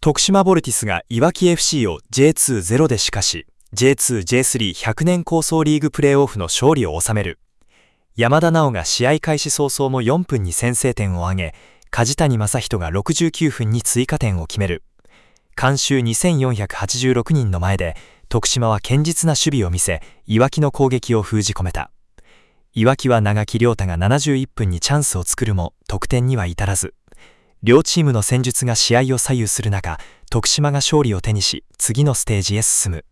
徳島ボルティスがいわき FC を J2-0 でしかし、J2、J3 100年構想リーグプレーオフの勝利を収める。山田直が試合開始早々も4分に先制点を挙げ、梶谷正人が69分に追加点を決める。観衆2486人の前で、徳島は堅実な守備を見せ、いわきの攻撃を封じ込めた。いわきは長木亮太が71分にチャンスを作るも、得点には至らず。両チームの戦術が試合を左右する中、徳島が勝利を手にし、次のステージへ進む。